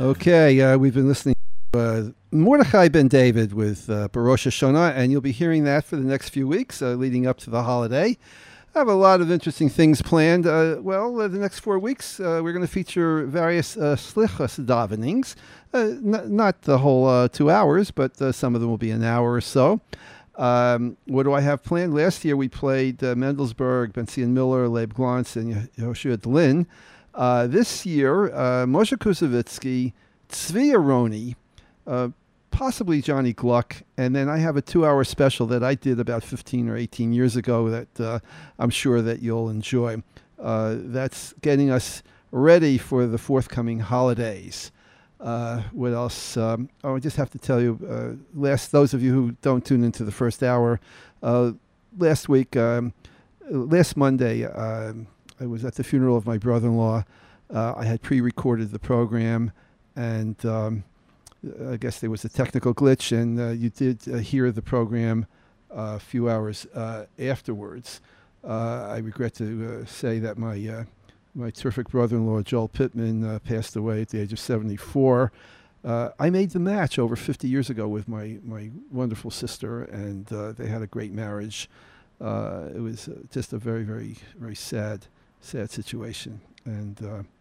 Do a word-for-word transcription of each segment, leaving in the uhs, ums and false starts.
Okay, uh, we've been listening to uh, Mordechai Ben David with uh, Barosh Hashanah, and you'll be hearing that for the next few weeks uh, leading up to the holiday. I have a lot of interesting things planned. Uh, well, uh, the next four weeks, uh, we're going to feature various uh, slichas davenings. Uh, n- not the whole uh, two hours, but uh, some of them will be an hour or so. Um, what do I have planned? Last year we played uh, Mendelsberg, Ben-Zion Miller, Leib Glantz, and Yehoshua Dlin. Uh, this year, uh, Moshe Kusevitsky, Tzvi Aroni, uh, possibly Johnny Gluck, and then I have a two-hour special that I did about fifteen or eighteen years ago that uh, I'm sure that you'll enjoy. Uh, that's getting us ready for the forthcoming holidays. Uh, what else? Um, oh, I just have to tell you, uh, last those of you who don't tune into the first hour, uh, last week, um, last Monday, uh, I was at the funeral of my brother-in-law. Uh, I had pre-recorded the program, and um, I guess there was a technical glitch, and uh, you did uh, hear the program uh, a few hours uh, afterwards. Uh, I regret to uh, say that my uh, my terrific brother-in-law, Joel Pittman, uh, passed away at the age of seventy-four. Uh, I made the match over fifty years ago with my, my wonderful sister, and uh, they had a great marriage. Uh, it was uh, just a very, very, very sad, sad situation. And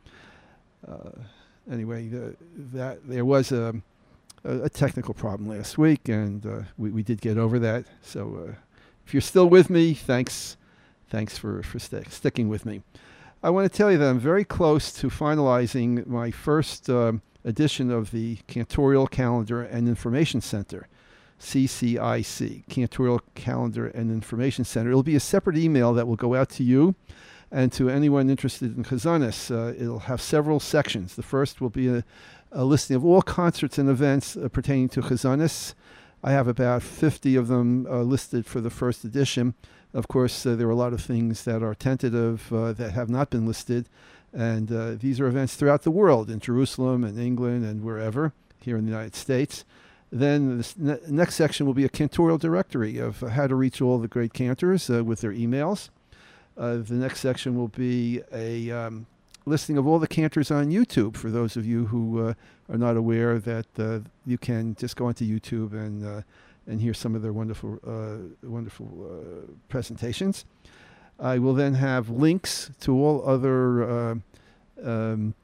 uh, uh, anyway, the, that there was a, a technical problem last week, and uh, we, we did get over that. So uh, if you're still with me, thanks, thanks for, for st- sticking with me. I want to tell you that I'm very close to finalizing my first um, edition of the Cantorial Calendar and Information Center, C C I C, Cantorial Calendar and Information Center. It'll be a separate email that will go out to you and to anyone interested in Chazanis. Uh, it'll have several sections. The first will be a, a listing of all concerts and events uh, pertaining to Chazanis. I have about fifty of them uh, listed for the first edition. Of course, uh, there are a lot of things that are tentative uh, that have not been listed, and uh, these are events throughout the world, in Jerusalem and England and wherever, here in the United States. Then the ne- next section will be a cantorial directory of uh, how to reach all the great cantors uh, with their emails. Uh, the next section will be a um, listing of all the cantors on YouTube, for those of you who uh, are not aware that uh, you can just go onto YouTube and uh, and hear some of their wonderful, uh, wonderful uh, presentations. I will then have links to all other uh, um,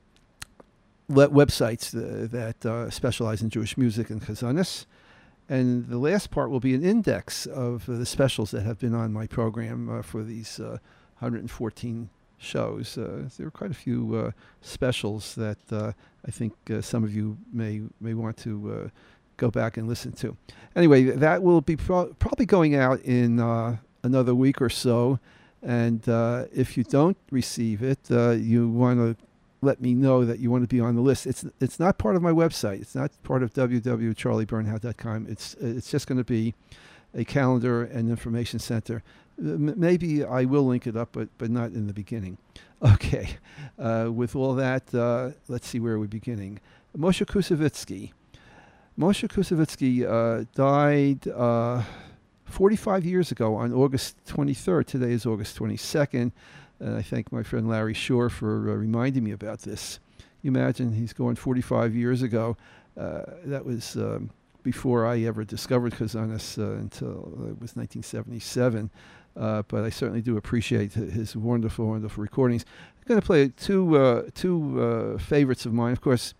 le- websites th- that uh, specialize in Jewish music and Chazanis. And the last part will be an index of uh, the specials that have been on my program uh, for these uh, one hundred fourteen shows. Uh, there are quite a few uh, specials that uh, I think uh, some of you may may want to uh, go back and listen to. Anyway, that will be pro- probably going out in uh, another week or so. And uh, if you don't receive it, uh, you want to let me know that you want to be on the list. It's it's not part of my website. It's not part of w w w dot charlie bernhout dot com. It's it's just going to be a calendar and information center. M- maybe I will link it up, but but not in the beginning. Okay. Uh, with all that, uh, let's see where we're beginning. Moshe Kusevitsky. Moshe Kusevitsky uh, died uh, forty-five years ago on August twenty-third. Today is August twenty-second. And I thank my friend Larry Shore for uh, reminding me about this. You imagine he's going forty-five years ago. Uh, that was um, before I ever discovered Chazanis uh, until uh, it was nineteen seventy-seven. Uh, but I certainly do appreciate his wonderful, wonderful recordings. I'm going to play two, uh, two uh, favorites of mine. Of course,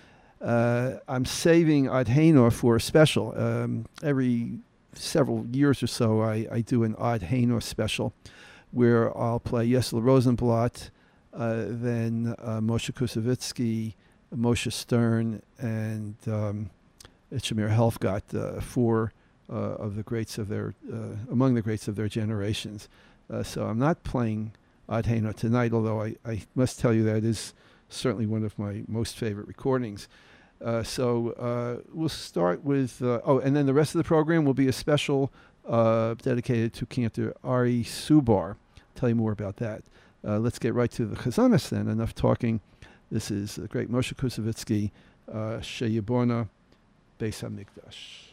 uh, I'm saving Ad Hainor for a special. Um, every several years or so, I, I do an Ad Hainor special, where I'll play Yesel Rosenblatt, uh, then uh, Moshe Kusevitsky, Moshe Stern, and um, Shamir Helfgott, uh, four uh, of the greats of their, uh, among the greats of their generations. Uh, so I'm not playing Ad Hainor tonight, although I, I must tell you that it is certainly one of my most favorite recordings. Uh, so uh, we'll start with, uh, oh, and then the rest of the program will be a special uh, dedicated to Cantor Ari Subar. Tell you more about that. Uh, let's get right to the Chazanis then. Enough talking. This is the great Moshe Kusevitsky, uh, Sheyibona Beis HaMikdash.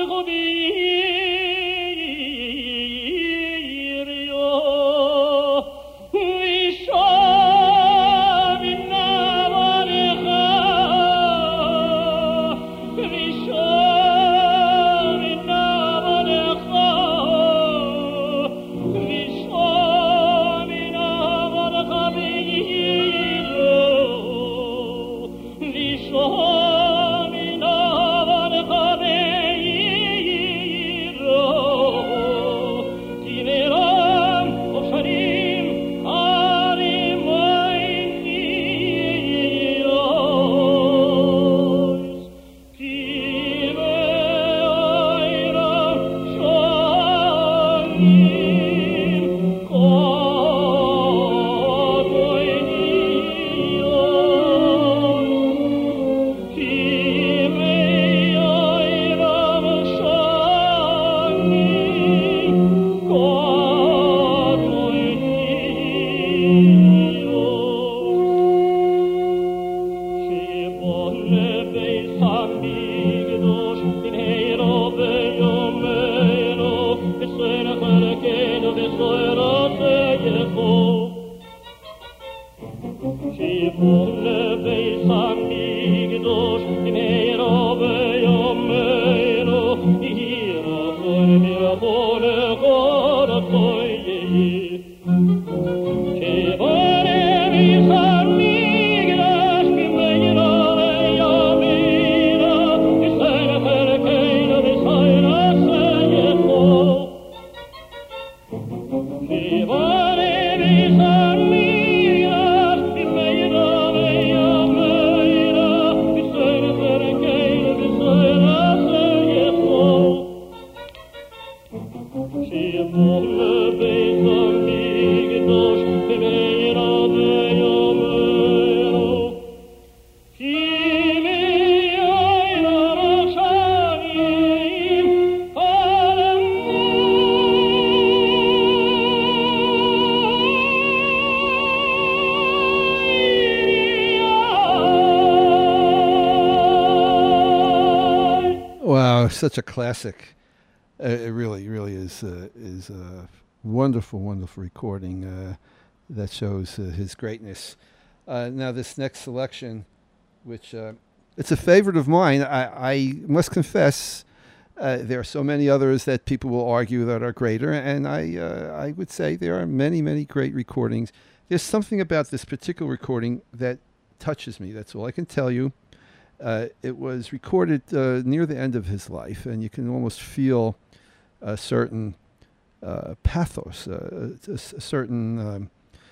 Such a classic. Uh, it really, really is uh, is a wonderful, wonderful recording uh, that shows uh, his greatness. Uh, now, this next selection, which uh, it's a favorite of mine, I, I must confess, uh, there are so many others that people will argue that are greater, and I uh, I would say there are many, many great recordings. There's something about this particular recording that touches me. That's all I can tell you. Uh, it was recorded uh, near the end of his life, and you can almost feel a certain uh, pathos, uh, a, a certain, um,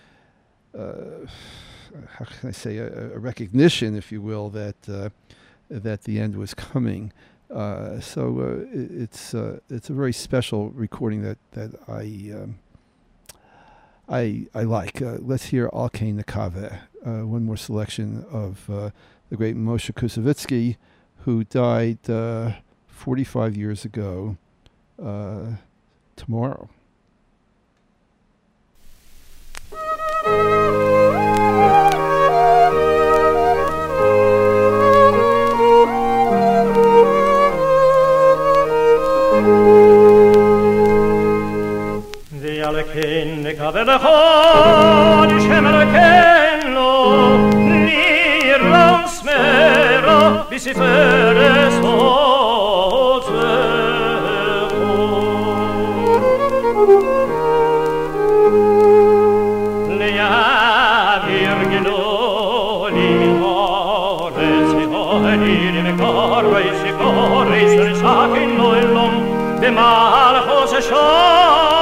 uh, how can I say, a, a recognition, if you will, that uh, that the end was coming. Uh, so uh, it, it's uh, it's a very special recording that that I um, I I like. Uh, let's hear Al Kain Nekaveh, uh, one more selection of uh, the great Moshe Kusevitsky, who died uh, forty-five years ago uh, tomorrow. Al Kain Nekaveh b'chol Shem Elokeinu nirah smero b'sifres hotzecho le'yavir gedolim ha'aretz v'ho'elim v'karveis v'kareis v'nishakin lo'elom b'malchos Hashem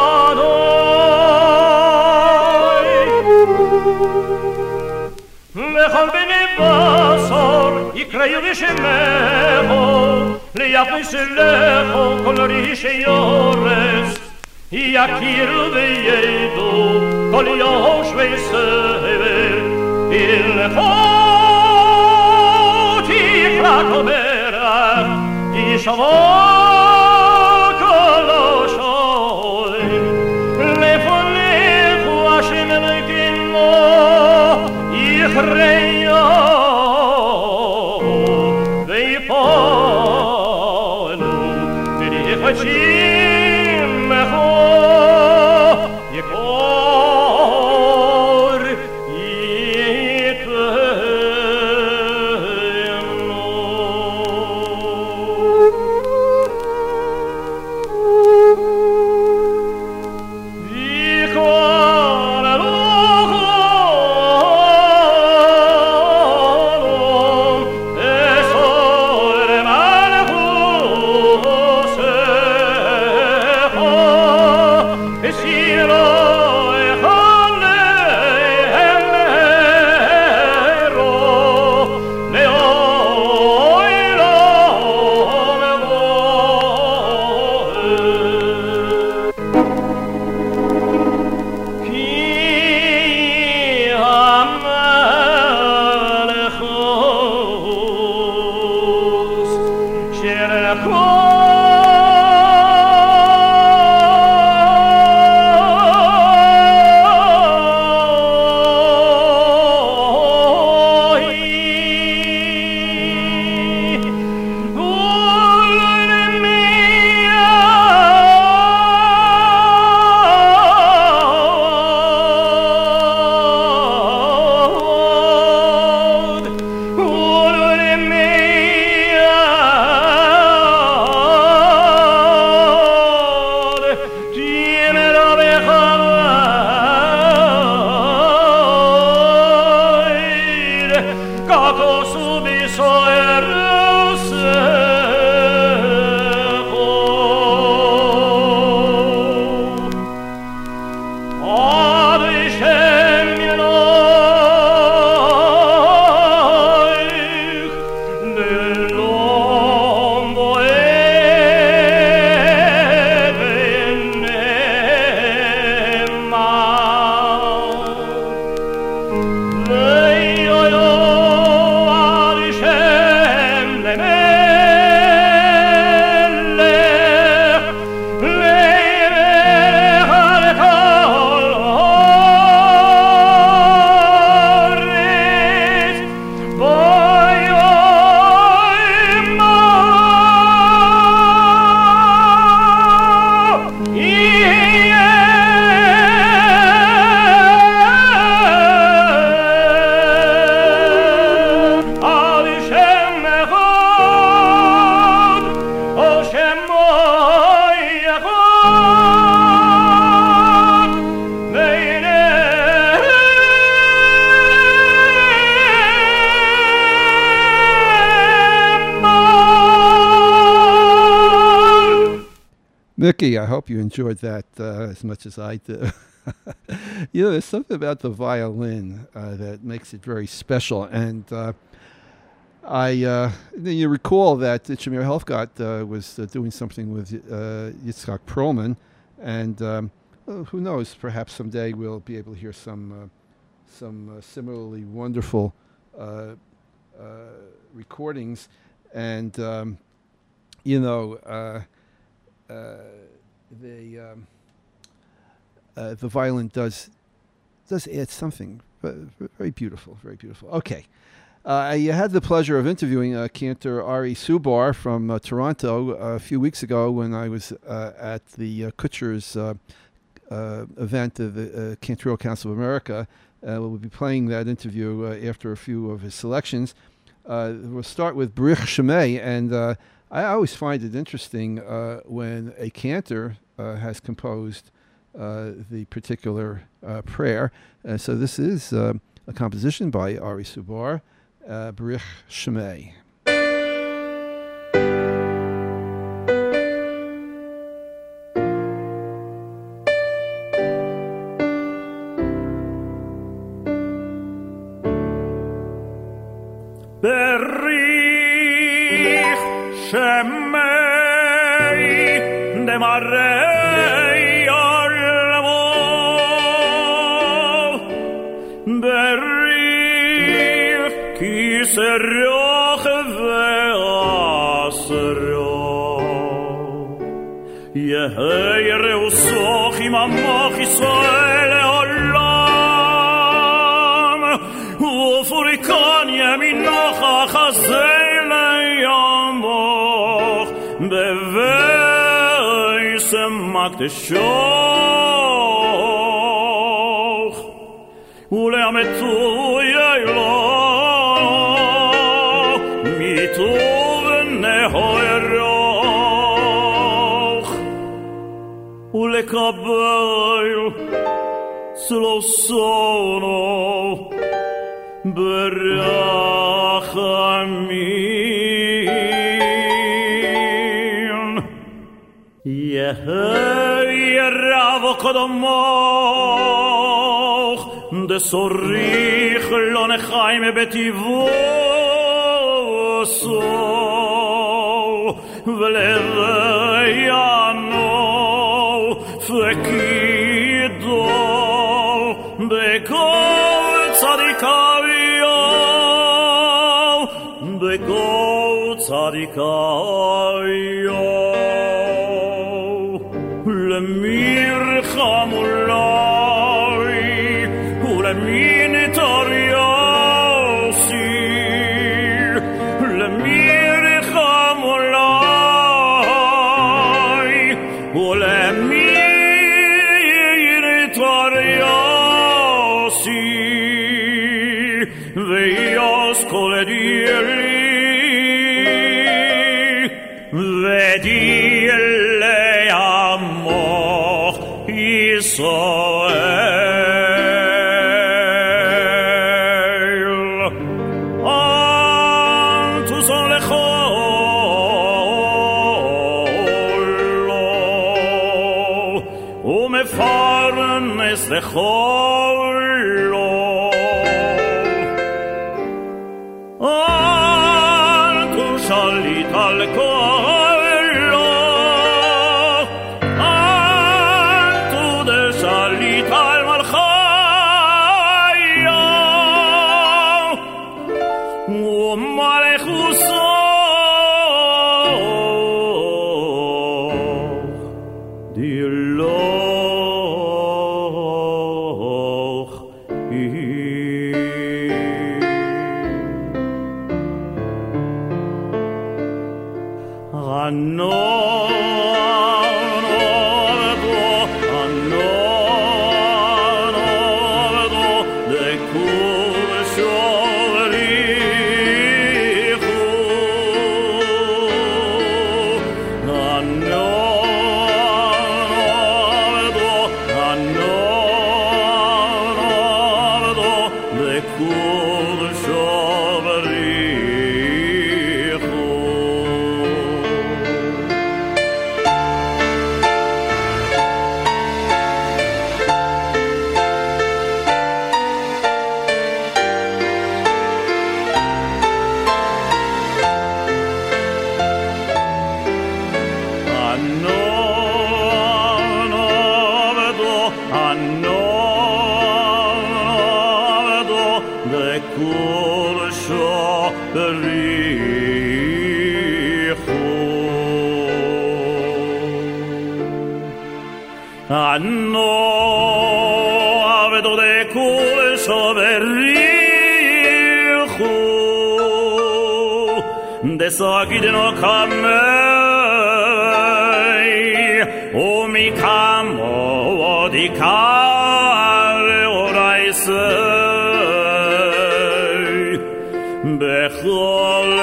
וכל בני בשר יקראו בשמך ליחס אליך כל ריש יורס יכירו וידעו כל יושבי סבל הלכות יקרא כל ברך ישבו כל השם לפניך השם אלוקינו יכריו ויפולו Mickey, I hope you enjoyed that uh, as much as I do. You know, there's something about the violin uh, that makes it very special. And uh, I, uh, you recall that Shamir Helfgott uh, was uh, doing something with uh, Yitzhak Perlman. And um, well, who knows, perhaps someday we'll be able to hear some, uh, some uh, similarly wonderful uh, uh, recordings. And, um, you know, uh, Uh, the um, uh, the violin does does add something very beautiful, very beautiful. Okay, uh, I had the pleasure of interviewing uh, Cantor Ari Subar from uh, Toronto a few weeks ago when I was uh, at the uh, Kutsher's uh, uh, event of the uh, Cantorial Council of America. Uh, we'll be playing that interview uh, after a few of his selections. Uh, we'll start with Baruch Shemay, and uh, I always find it interesting uh, when a cantor uh, has composed uh, the particular uh, prayer. Uh, so this is uh, a composition by Ari Subar, uh, Baruch Shemay. Marei olmo berif ki serach ve'asro yeher usoch im amach Yisrael olam ufurikan yeminach hazei le'yamoch beve שמקדשוך ולעמתו יאילו מיטוב נהרוך ולקבל סלוסונו ברחמים יהי רב קדמוך דסוריך לא נחיים בטיבו סו ולוויאנו פקידו בכל צדיקאיו בכל צדיקאיו למרחם אולי ולמי נתריוסי למרחם אולי ולמי נתריוסי ויוס כל דילי ודילי עמוך ישראל אנטו זון לכולו ומפרנס לכולו אנטו שליט על כולו אנטו דשליט על מלכיו ומלכוסו דילוך Anno avedo de curso verichu de sagidno kamei o mi kamo di care oraise bechol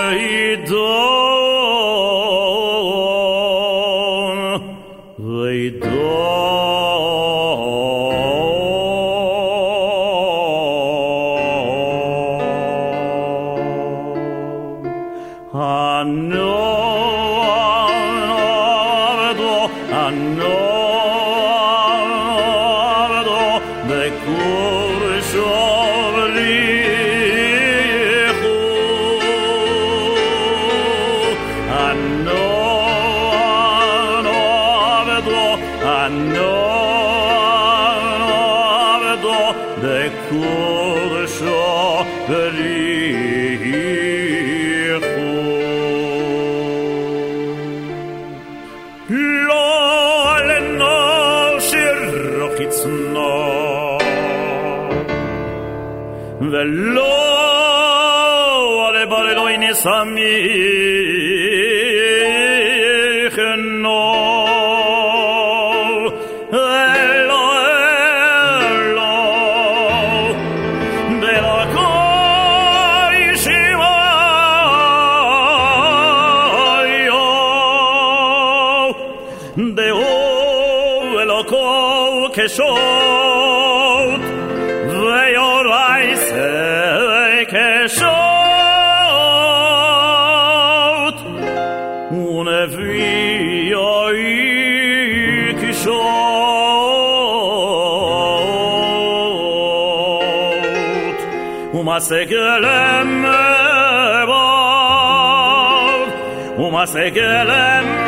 idon veidon ולא עלי בללוי נסמיכנו דהו אלוקו כשוט ויוראי שא כשוט ונביא יאי כשוט ומעשה גלם בו ומעשה גלם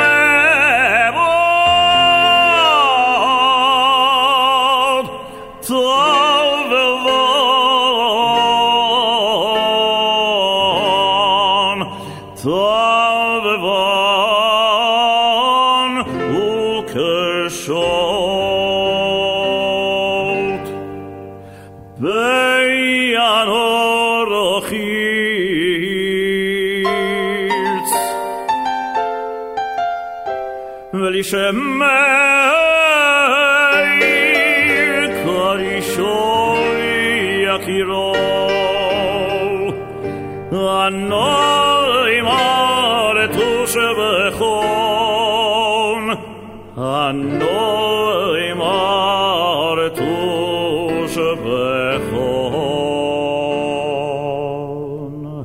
שמי קרישוי יקירו הנוי מרתו שבכון הנוי מרתו שבכון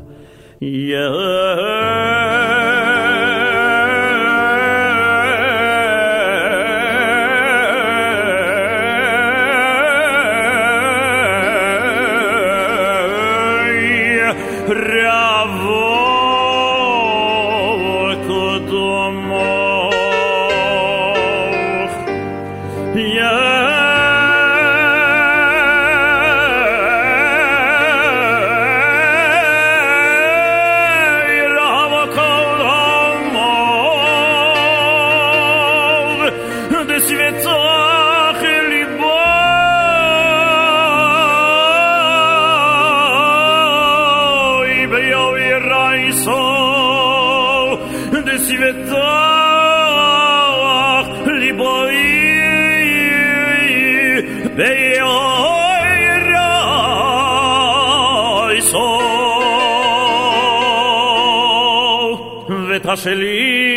שלי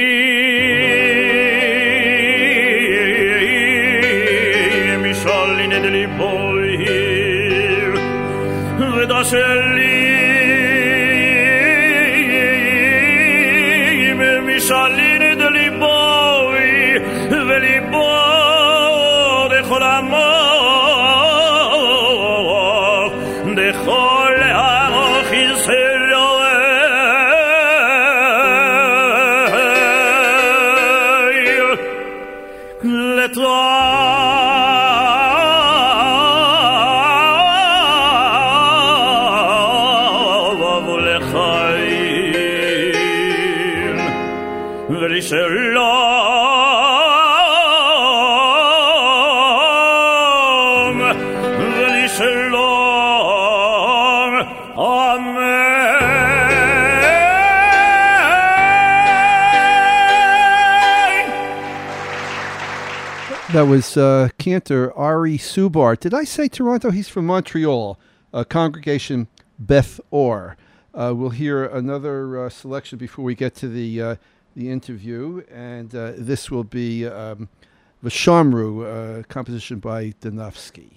משאלי נדלי בוי ודה שלי משאלי נדלי בוי וליבו דכל עמוק דכל עמוק יסרו שלום ולשלום amen. That was uh, cantor Ari Subar. Did I say Toronto? He's from Montreal, uh, Congregation Beth Or. Uh, we'll hear another uh, selection before we get to the uh, the interview, and uh, this will be um, Vashamru, uh, composition by Danofsky.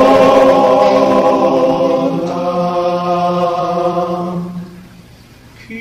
He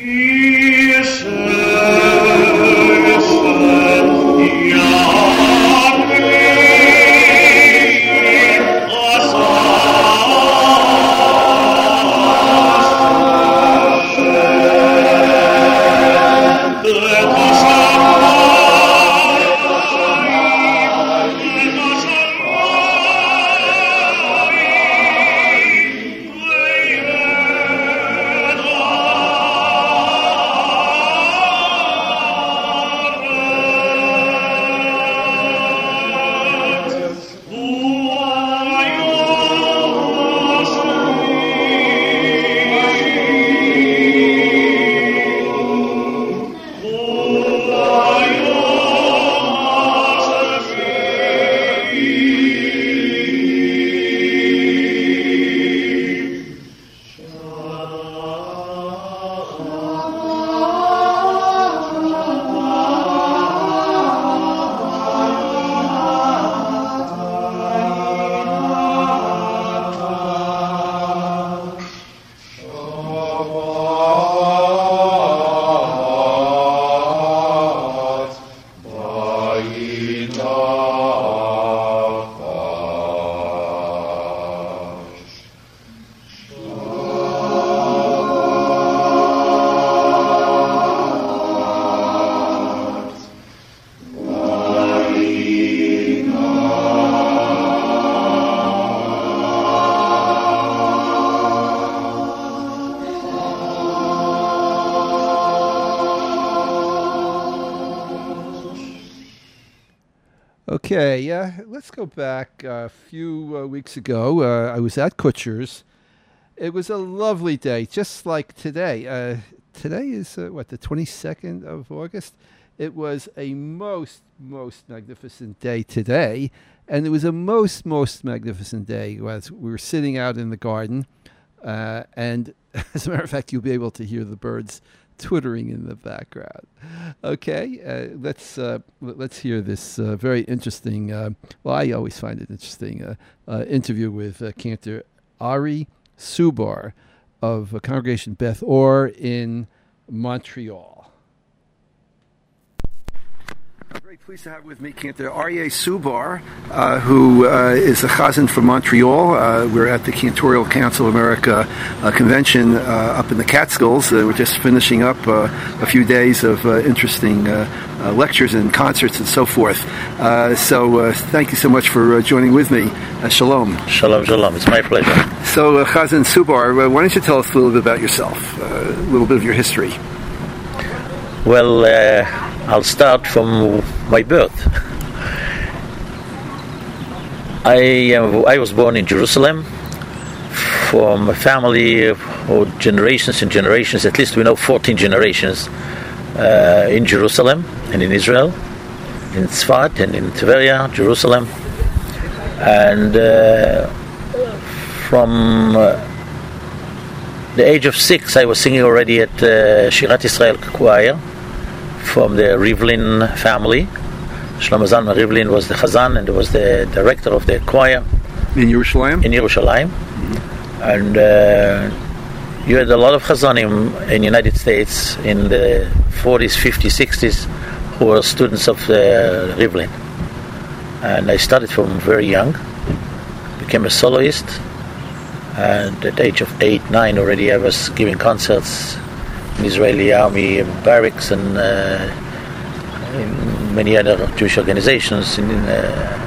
Okay, uh, let's go back a few uh, weeks ago. Uh, I was at Kutsher's. It was a lovely day, just like today. Uh, today is, uh, what, the twenty-second of August? It was a most, most magnificent day today, and it was a most, most magnificent day as we were sitting out in the garden, uh, and as a matter of fact, you'll be able to hear the birds twittering in the background. Okay, uh, let's uh, let's hear this uh, very interesting. Uh, well, I always find it interesting. Uh, uh, interview with uh, Cantor Ari Subar of uh, Congregation Beth Or in Montreal. I'm very pleased to have with me Cantor Aryeh Subar, uh, who uh, is a chazan from Montreal. Uh, we're at the Cantorial Council of America uh, convention uh, up in the Catskills. Uh, we're just finishing up uh, a few days of uh, interesting uh, uh, lectures and concerts and so forth. Uh, so uh, thank you so much for uh, joining with me. Uh, shalom. Shalom, shalom. It's my pleasure. So uh, Chazan Subar, uh, why don't you tell us a little bit about yourself, uh, a little bit of your history. Well, uh, I'll start from my birth. I uh, I was born in Jerusalem from a family of generations and generations, at least we know fourteen generations uh, in Jerusalem and in Israel, in Tzfat and in Tveria, Jerusalem. And uh, from uh, the age of six, I was singing already at uh, Shirat Israel choir from the Rivlin family. Shlomo Zalman Rivlin was the chazan and was the director of the choir in Yerushalayim. In Yerushalayim, mm-hmm. and uh, you had a lot of chazanim in the United States in the forties, fifties, sixties who were students of the Rivlin. And I started from very young, became a soloist, and at the age of eight, nine already I was giving concerts in Israeli army barracks and uh, in many other Jewish organizations. In, uh,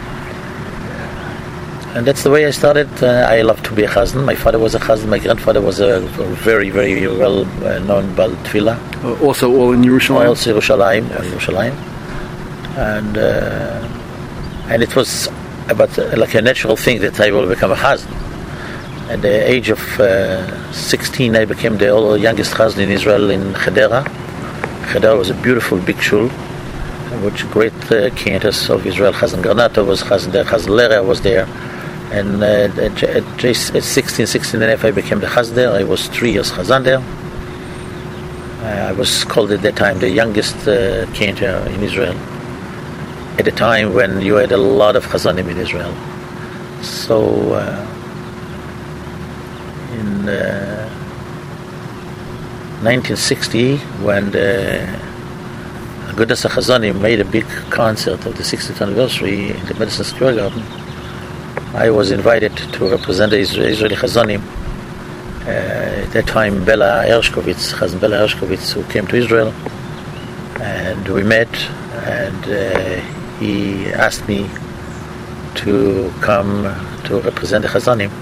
and that's the way I started. Uh, I love to be a chazan. My father was a chazan. My grandfather was a very, very well-known Bal Tefillah. Uh, also all in Yerushalayim? Also Yerushalayim. Yes. Yerushalayim. And, uh, and it was about uh, like a natural thing that I will become a chazan. At the age of uh, sixteen, I became the youngest chazan in Israel in Chedera. Chedera was a beautiful big shul, which great uh, cantors of Israel. Chazan Garnato was chazan there, Chazan Lera was there. And uh, at, at, at sixteen, sixteen and a half, I became the chazan there. I was three years chazan there. Uh, I was called at that time the youngest uh, cantor in Israel, at a time when you had a lot of chazanim in Israel. So, uh, In, uh, nineteen sixty, when the Agudas HaChazonim made a big concert of the sixtieth anniversary in the Madison Square Garden, I was invited to represent the Israeli Chazonim. Uh, at that time, Bela Hershkovitz, Chazan Bela Hershkovitz, who came to Israel, and we met, and uh, he asked me to come to represent the Chazonim.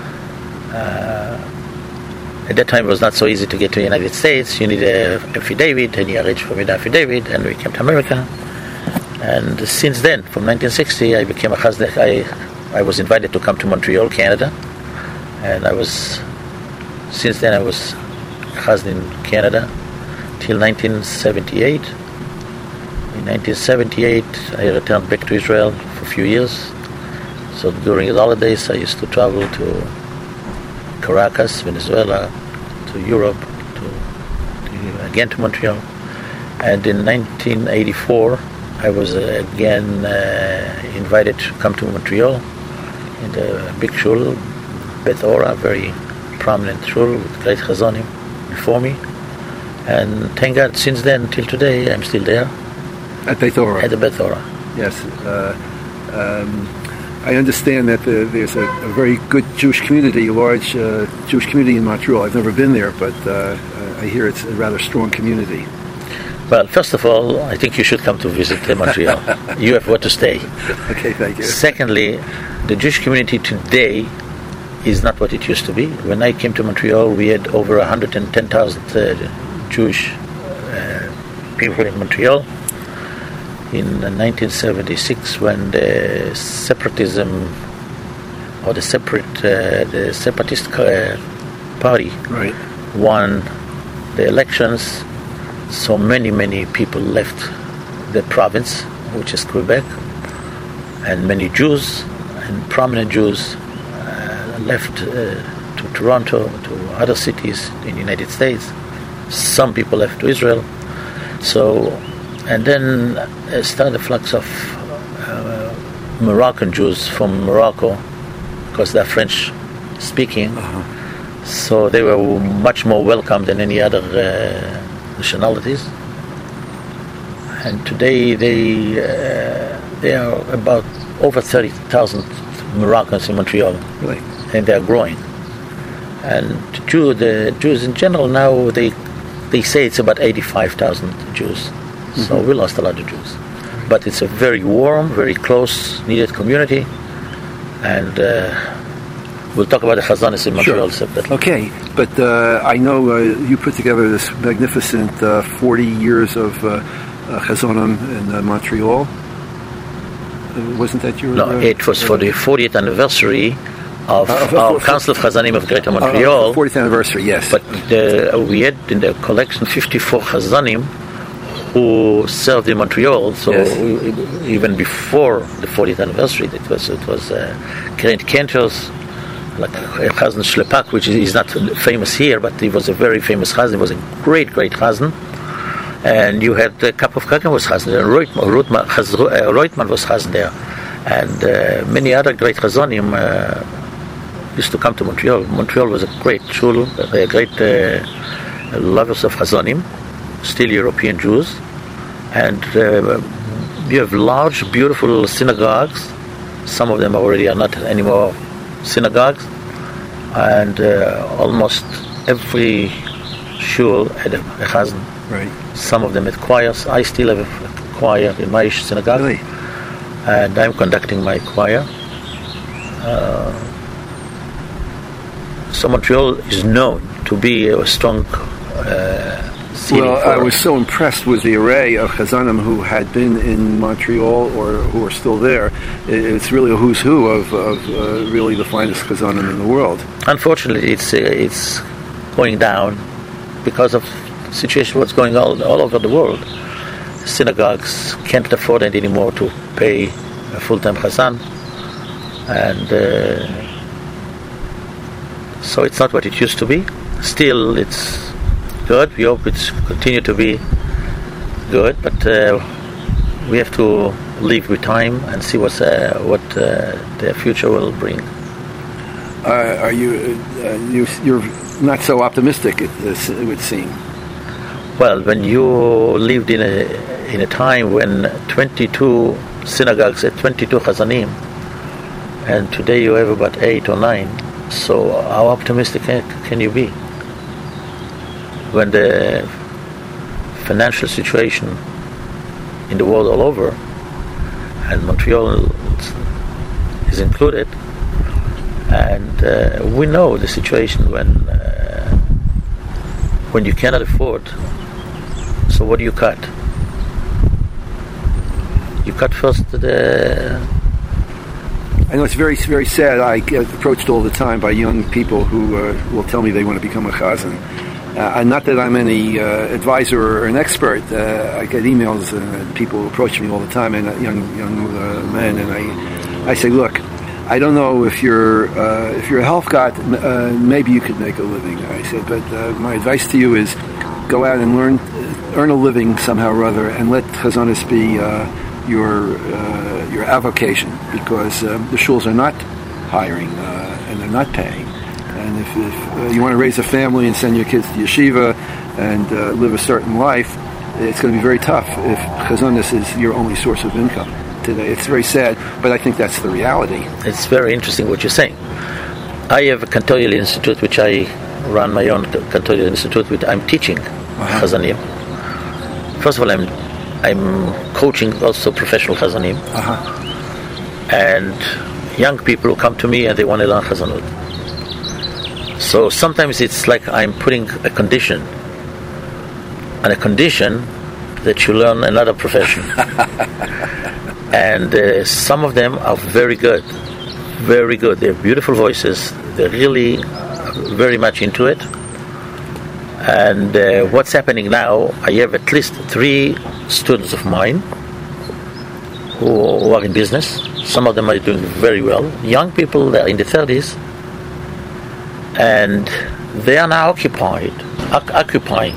Uh, at that time, it was not so easy to get to the United States. You need an affidavit, and he arranged for me the affidavit, and we came to America. And since then, from nineteen sixty, I became a Chazan. I, I was invited to come to Montreal, Canada, and I was, since then I was Chazan in Canada till nineteen seventy-eight. In nineteen seventy-eight, I returned back to Israel for a few years. So during the holidays, I used to travel to Caracas, Venezuela, to Europe, to, to again to Montreal. And in nineteen eighty-four, I was uh, again uh, invited to come to Montreal in the big shul, Beth Ora, very prominent shul with great chazonim before me. And thank God, since then till today, I'm still there. At Beth Ora? At the Beth Ora. Yes. Uh, um, I understand that the, there's a, a very good Jewish community, a large uh, Jewish community in Montreal. I've never been there, but uh, I hear it's a rather strong community. Well, first of all, I think you should come to visit Montreal. You have where to stay. Okay, thank you. Secondly, the Jewish community today is not what it used to be. When I came to Montreal, we had over one hundred ten thousand uh, Jewish uh, people in Montreal. In nineteen seventy-six, when the separatism or the separate uh, the separatist uh, party right. won the elections, so many many people left the province, which is Quebec, and many Jews and prominent Jews uh, left uh, to Toronto, to other cities in the United States. Some people left to Israel. So. And then uh, started a flux of uh, Moroccan Jews from Morocco, because they're French speaking. Uh-huh. So they were much more welcome than any other uh, nationalities. And today they uh, they are about over thirty thousand Moroccans in Montreal. Really? And they are growing. And the, Jew, the Jews in general now, they they say it's about eighty-five thousand Jews. Mm-hmm. So we lost a lot of Jews. But it's a very warm, very close, needed community. And uh, we'll talk about the Chazanis in Montreal sure. separately. Okay, but uh, I know uh, you put together this magnificent uh, forty years of uh, uh, Chazonim in uh, Montreal. Uh, wasn't that your... No, uh, it was for the fortieth anniversary of uh, our for, Council of Chazanim of Greater uh, Montreal. Uh, fortieth anniversary, yes. But the, we had in the collection fifty-four Chazanim who served in Montreal, so yes. we, even before the fortieth anniversary, it was it was uh, great cantors, like Chazan Shlepak, which is not famous here, but he was a very famous Chazan. He was a great, great Chazan. And you had the Cup of Kagan was Chazan, and Reutman, Reutman was Chazan there, and uh, many other great Chazanim uh, used to come to Montreal. Montreal was a great shul, a great uh, lovers of Chazanim. Still European Jews, and uh, you have large, beautiful synagogues. Some of them already are not anymore synagogues, and uh, almost every shul had a, a chazan. Right. Some of them had choirs. I still have a choir in my synagogue, really? And I'm conducting my choir. Uh, so Montreal is known to be a strong. Uh, Well, I was so impressed with the array of Chazanim who had been in Montreal or who are still there. It's really a who's who of, of uh, really the finest Chazanim in the world. Unfortunately, it's uh, it's going down because of the situation what's going on all, all over the world. Synagogues can't afford it anymore to pay a full-time Chazan, and uh, so it's not what it used to be. Still, it's good. We hope it's continue to be good, but uh, we have to live with time and see what's, uh, what uh, the future will bring. Uh, are you, uh, you? You're not so optimistic, it, it would seem. Well, when you lived in a in a time when twenty-two synagogues had twenty-two chazanim, and today you have about eight or nine, so how optimistic can, can you be? When the financial situation in the world all over, and Montreal is included, and uh, we know the situation when uh, when you cannot afford. So what do you cut? You cut first the... I know it's very, very sad. I get approached all the time by young people who uh, will tell me they want to become a chazan. Uh, not that I'm any uh, advisor or an expert. Uh, I get emails and people approach me all the time, and uh, young young uh, men, and I I say, look, I don't know if you're uh, if you're a health guy, uh, maybe you could make a living. I said, but uh, my advice to you is go out and learn, earn a living somehow or other, and let chazanis be uh, your uh, your avocation, because um, the shuls are not hiring uh, and they're not paying. And if, if uh, you want to raise a family and send your kids to yeshiva and uh, live a certain life, it's going to be very tough if chazanis is your only source of income today. It's very sad, but I think that's the reality. It's very interesting what you're saying. I have a Cantorial Institute, which I run my own Cantorial Institute, which I'm teaching uh-huh. chazanim. First of all, I'm I'm coaching also professional chazanim, uh-huh. and young people who come to me and they want to learn chazanut. So sometimes it's like I'm putting a condition, and a condition that you learn another profession. And uh, some of them are very good, very good. They have beautiful voices. They're really very much into it. And uh, what's happening now, I have at least three students of mine who, who are in business. Some of them are doing very well. Young people, they're in the thirties. And they are now occupied, oc- occupying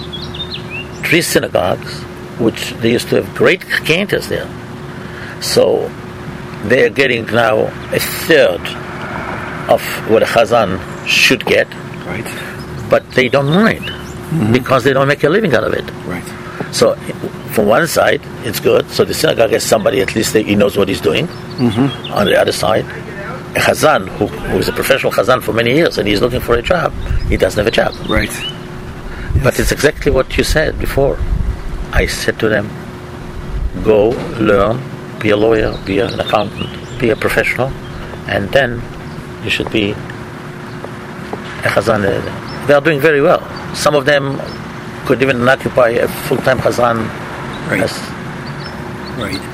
three synagogues, which they used to have great cantors there. So they are getting now a third of what a chazan should get, right? But they don't mind mm-hmm. because they don't make a living out of it. Right. So from one side, it's good. So the synagogue has somebody, at least he knows what he's doing. Mm-hmm. On the other side, a chazan who, who is a professional chazan for many years and he's looking for a job, he doesn't have a job. Right. Yes. But it's exactly what you said before. I said to them, go learn, be a lawyer, be an accountant, be a professional, and then you should be a chazan. They are doing very well. Some of them could even occupy a full-time chazan. Right. As right.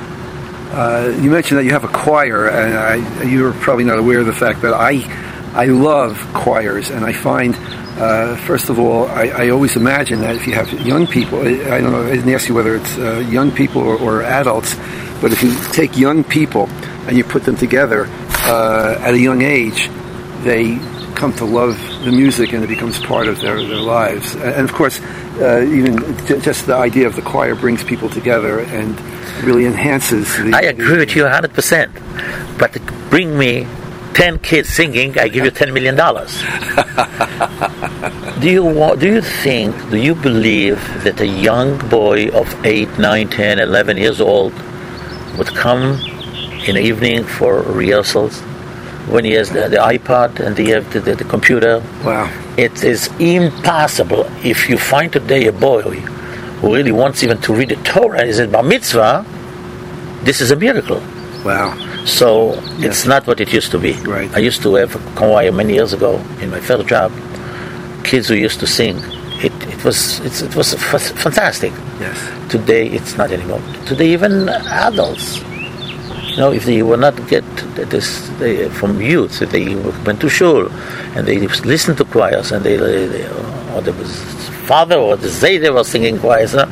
Uh, you mentioned that you have a choir, and I, you're probably not aware of the fact that I, I love choirs, and I find, uh, first of all, I, I always imagine that if you have young people, I don't know, I didn't ask you whether it's uh, young people or, or adults, but if you take young people and you put them together uh, at a young age, they come to love the music and it becomes part of their, their lives. And of course, uh, even j- just the idea of the choir brings people together and really enhances the... I agree the, with you one hundred percent. But to bring me ten kids singing, I give you ten million dollars. do you want, do you think, do you believe that a young boy of eight, nine, ten, eleven years old would come in the evening for rehearsals when he has the, the iPod and he have the, the, the computer? Wow. It is impossible. If you find today a boy who really wants even to read the Torah and is a bar mitzvah, this is a miracle. Wow. So yes. It's not what it used to be. Right. I used to have a choir many years ago in my first job. Kids who used to sing. It, it was it's, it was f- fantastic. Yes. Today it's not anymore. Today even adults, you know, if they were not get this they, from youth, if they went to shul and they listened to choirs and they, they, they or there was father or the Zayde were singing choirs, uh,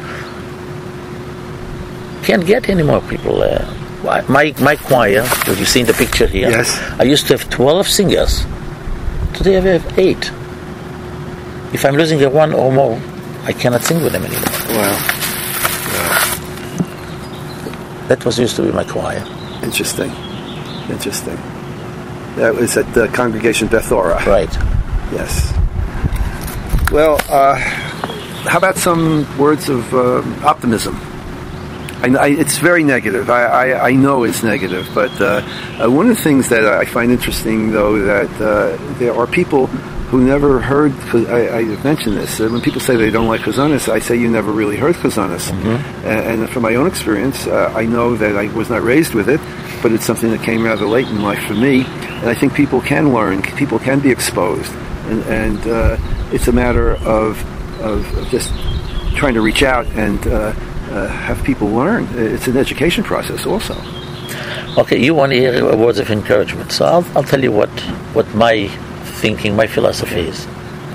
can't get any more people. Uh, my my choir, as you see in the picture here, yes. I used to have twelve singers. Today I have eight. If I'm losing a one or more, I cannot sing with them anymore. Wow. wow. That was used to be my choir. Interesting. Interesting. That was at the Congregation Beth Ora. Right. Yes. Well, uh, how about some words of uh, optimism? I, I, it's very negative. I, I, I know it's negative, but uh, uh, one of the things that I find interesting, though, that uh, there are people who never heard. I, I mentioned this. When people say they don't like chazanis, I say you never really heard chazanis. Mm-hmm. And, and from my own experience, uh, I know that I was not raised with it, but it's something that came rather late in life for me. And I think people can learn. People can be exposed, and, and uh, it's a matter of, of of just trying to reach out and uh, uh, have people learn. It's an education process, also. Okay, you want to hear words of encouragement, so I'll I'll tell you what what my thinking, my philosophy is.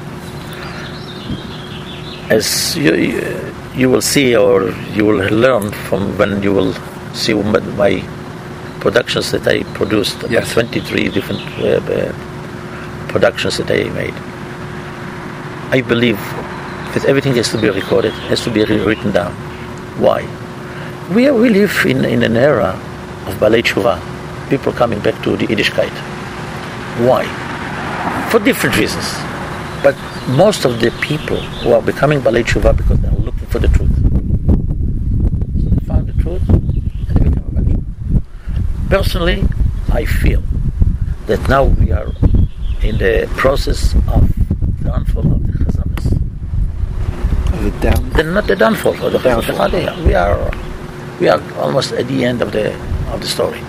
As you, you, you will see, or you will learn from when you will see my productions that I produced, about yes. twenty-three different uh, uh, productions that I made. I believe that everything has to be recorded, has to be written down. Why? We, are, we live in, in an era of Balei Tshuva, people coming back to the Yiddishkeit. Why? For different reasons. But most of the people who are becoming Balei Tshuva because they are looking for the truth. So they found the truth and they become a Balei Tshuva. Personally, I feel that now we are in the process of downfall of the Chazanas. The down? The, not the downfall of the Chazanas. We are, we are almost at the end of the of the story.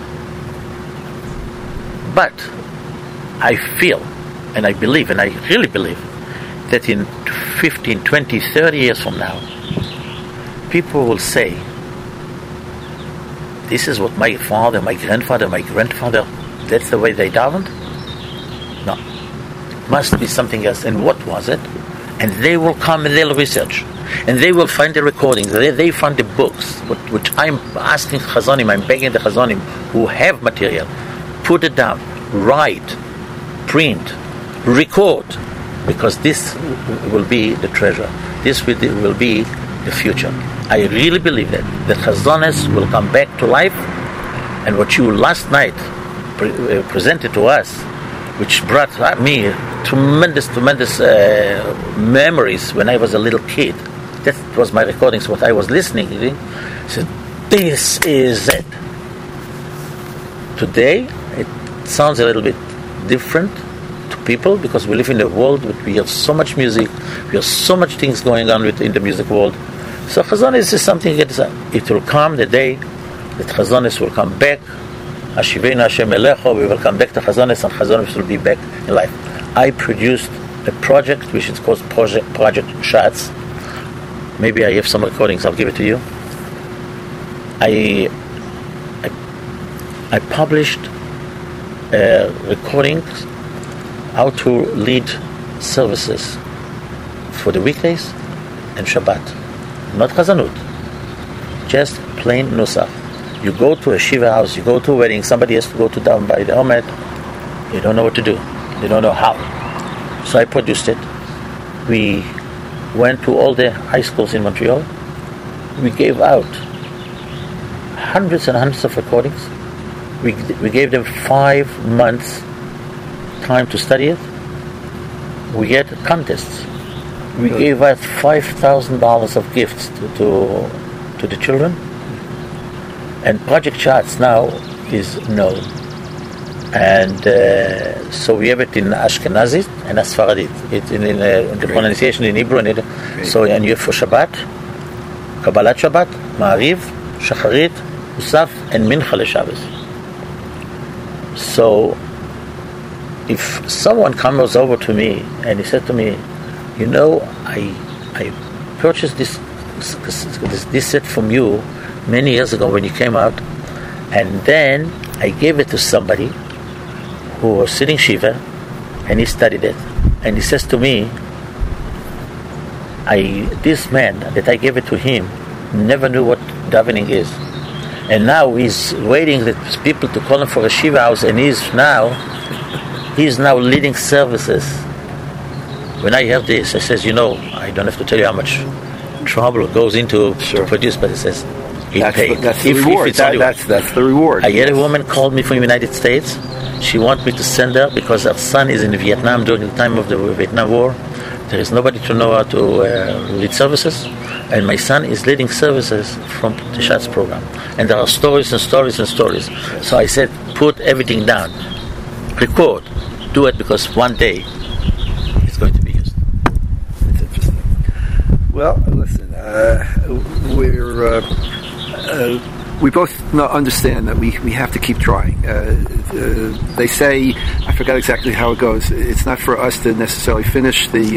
But I feel, and I believe, and I really believe, that in fifteen, twenty, thirty years from now, people will say, this is what my father, my grandfather, my grandfather, that's the way they davened? No. It must be something else. And what was it? And they will come and they'll research. And they will find the recordings. They, they find the books, which I'm asking Chazonim, I'm begging the Chazonim who have material, put it down, write, print, record, because this will be the treasure. This will, will be the future. I really believe that the Chazonis will come back to life, and what you last night pre- uh, presented to us, which brought me tremendous, tremendous uh, memories when I was a little kid. That was my recordings, what I was listening to. I said, this is it. Today, it sounds a little bit different to people because we live in a world where we have so much music, we have so much things going on with, in the music world. So Chazonis is something that is, it will come the day that Chazonis will come back. Ashivenu Hashem Elecho, we will come back to Chazonis, and Chazonis will be back in life. I produced a project which is called Project, Project Shots. Maybe I have some recordings, I'll give it to you. I I, I published uh, recordings how to lead services for the weekdays and Shabbat. Not Chazanut, just plain Nusach. You go to a Shiva house, you go to a wedding, somebody has to go to down by the Omed, they don't know what to do, they don't know how. So I produced it. We went to all the high schools in Montreal. We gave out hundreds and hundreds of recordings. We we gave them five months time to study it. We had contests. We Good. gave out five thousand dollars of gifts to, to to the children. And Project Shots now is known. And uh, so we have it in Ashkenazit and Sfaradit. It's in, in, uh, in the pronunciation in Hebrew. And it, so and you have for Shabbat, Kabbalat Shabbat, Ma'ariv, Shacharit, Usaf, and Mincha LeShabbos. So if someone comes over to me and he said to me, you know, I I purchased this this, this set from you many years ago when you came out, and then I gave it to somebody who was sitting Shiva, and he studied it, and he says to me, I this man that I gave it to him never knew what davening is, and now he's waiting that people to call him for a Shiva house, and he's now he's now leading services. When I heard this, I says, you know, I don't have to tell you how much trouble goes into sure. to produce, but it says it that's paid. The, that's the if, reward. If that, that's that's the reward. I had a woman called me from the United States. She wanted me to send her because her son is in Vietnam during the time of the Vietnam War There is nobody to know how to uh, lead services, and my son is leading services from the Schatz program. And there are stories and stories and stories. So I said, put everything down, record, do it, because one day it's going to be used. It's interesting. Well, listen, uh, we're uh, uh, we both know, understand that we, we have to keep trying. Uh, uh, they say, I forgot exactly how it goes, it's not for us to necessarily finish the...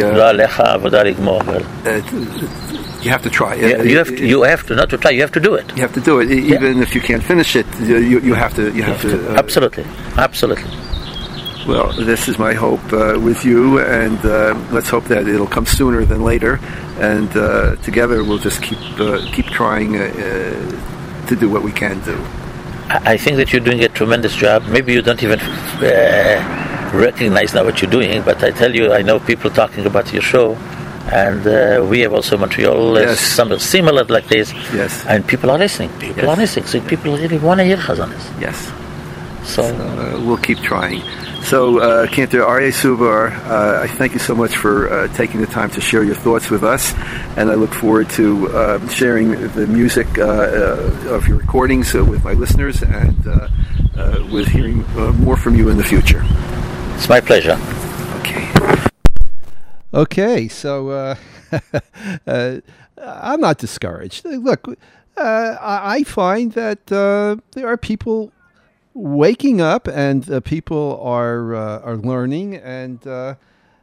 Uh, uh, you have to try. Yeah, you have to, you have to, not to try, you have to do it. You have to do it. Yeah. Even if you can't finish it, you, you have to... You have, you have to. to Uh, absolutely, absolutely. Well, this is my hope uh, with you, and uh, let's hope that it'll come sooner than later, and uh, together we'll just keep uh, keep trying uh, uh, to do what we can do. I think that you're doing a tremendous job. Maybe you don't even uh, recognize now what you're doing, but I tell you, I know people talking about your show, and uh, we have also Montreal, uh, yes. some similar like this, yes. and people are listening. People yes. are listening, so people really want to hear Chazanis. Yes. So, so uh, we'll keep trying. So, uh, Cantor Aryeh Subar, uh, I thank you so much for uh, taking the time to share your thoughts with us, and I look forward to uh, sharing the music uh, uh, of your recordings uh, with my listeners, and uh, uh, with hearing uh, more from you in the future. It's my pleasure. Okay. Okay, so uh, uh, I'm not discouraged. Look, uh, I I find that uh, there are people waking up, and uh, people are uh, are learning, and uh,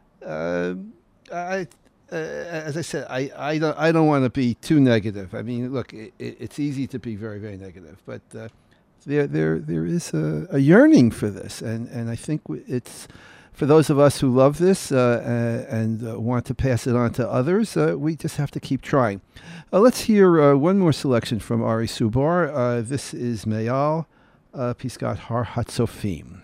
uh, I, uh, as I said, I, I don't I don't want to be too negative. I mean, look, it, it's easy to be very very negative, but uh, there there there is a, a yearning for this, and, and I think it's for those of us who love this uh, uh, and uh, want to pass it on to others. Uh, we just have to keep trying. Uh, let's hear uh, one more selection from Aryeh Subar. Uh, this is Mayal. Uh, Piskat Har Hatzofim.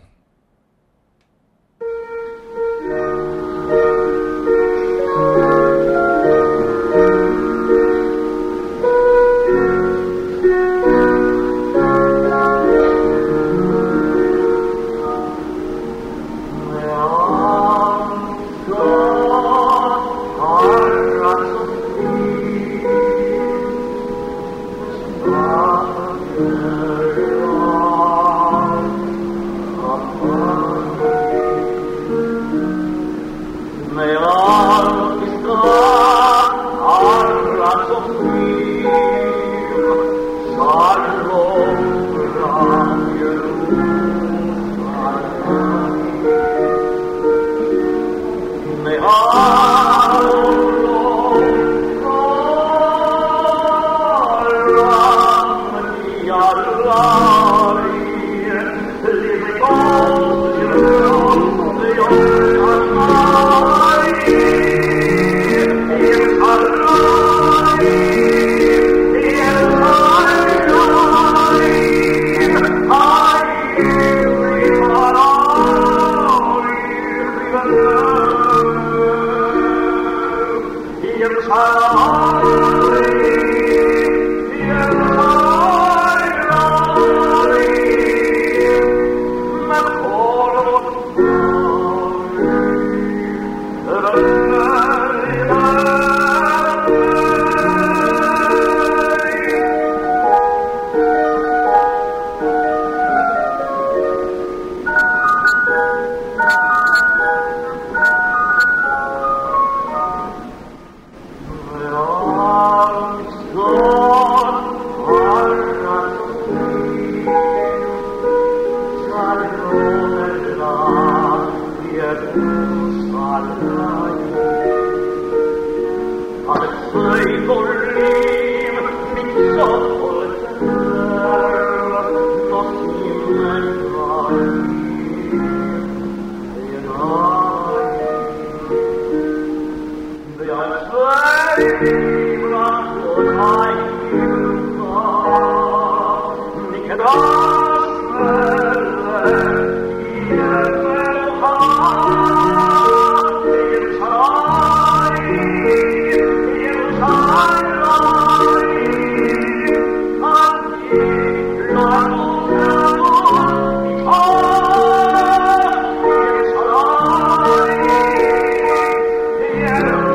Yeah.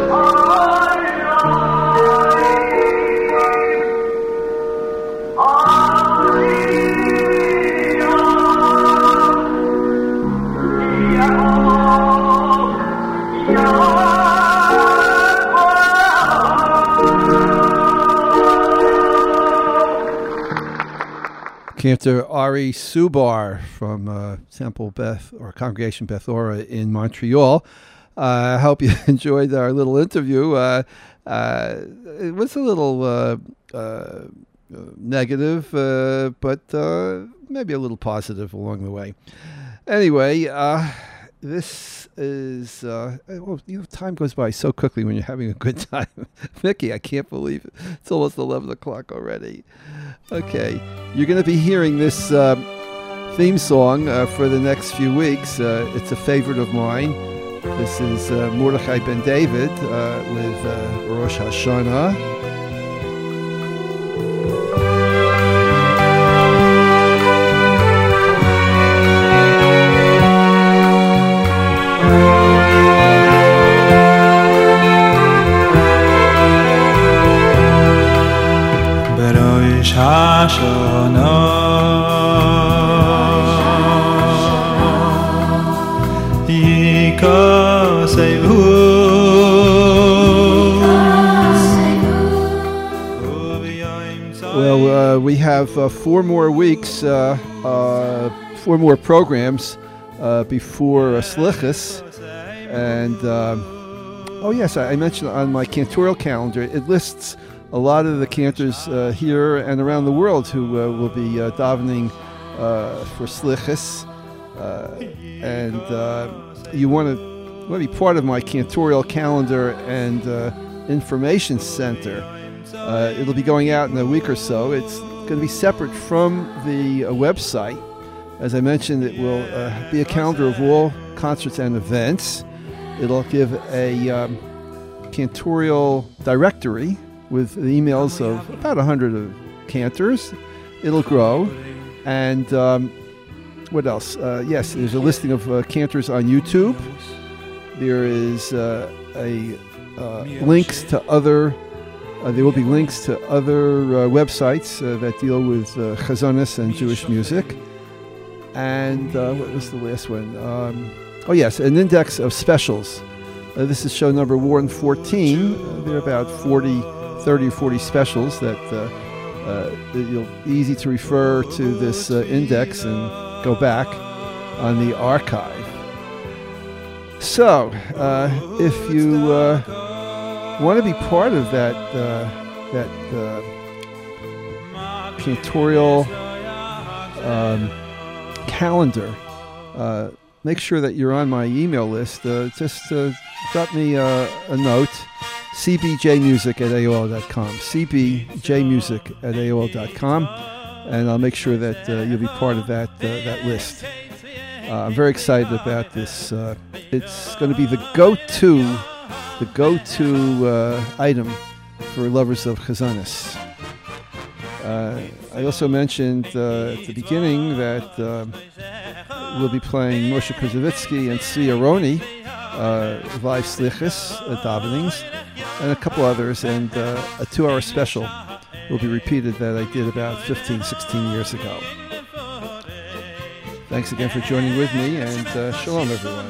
Cantor Ari Subar from uh, Temple Beth or Congregation Beth Ora in Montreal. Uh, I hope you enjoyed our little interview. Uh, uh, it was a little uh, uh, negative, uh, but uh, maybe a little positive along the way. Anyway, uh, this is, uh, well, you know, time goes by so quickly when you're having a good time. Mickey, I can't believe it. It's almost eleven o'clock already. Okay, you're going to be hearing this uh, theme song uh, for the next few weeks. Uh, it's a favorite of mine. This is uh, Mordechai Ben David uh, with uh, Rosh Hashanah. Hashanah Yikasehu. Well, uh, we have uh, four more weeks, uh, uh, four more programs uh, before uh, Slichus. And, uh, oh yes, I mentioned on my cantorial calendar, it lists a lot of the cantors uh, here and around the world who uh, will be uh, davening uh, for Slichus. Uh, and uh, you want to want to be part of my cantorial calendar and uh, information center. Uh, it'll be going out in a week or so. It's going to be separate from the uh, website. As I mentioned, it will uh, be a calendar of all concerts and events. It'll give a um, cantorial directory with the emails of about one hundred of cantors. It'll grow. And um, what else? Uh, yes, there's a listing of uh, cantors on YouTube. There is uh, a uh, links to other, uh, there will be links to other uh, websites uh, that deal with uh, Chazonis and Jewish music. And uh, what was the last one? Um, oh yes, an index of specials. Uh, this is show number one fourteen. Uh, there are about forty thirty or forty specials that uh, uh, you'll easy to refer to this uh, index and go back on the archive. So, uh, if you uh, want to be part of that uh, that uh, cantorial um, calendar, uh, make sure that you're on my email list. Uh, just uh, drop me uh, a note. c b j music at a o l dot com, c b j music at a o l dot com, and I'll make sure that uh, you'll be part of that uh, that list. Uh, I'm very excited about this. Uh, it's going to be the go-to, the go-to uh, item for lovers of Chazonis. Uh, I also mentioned uh, at the beginning that uh, we'll be playing Moshe Kuzovitsky and Tzvi Aroni uh, live slichus uh, davenings, and a couple others, and uh, a two-hour special will be repeated that I did about fifteen, sixteen years ago. Thanks again for joining with me, and uh, shalom, everyone.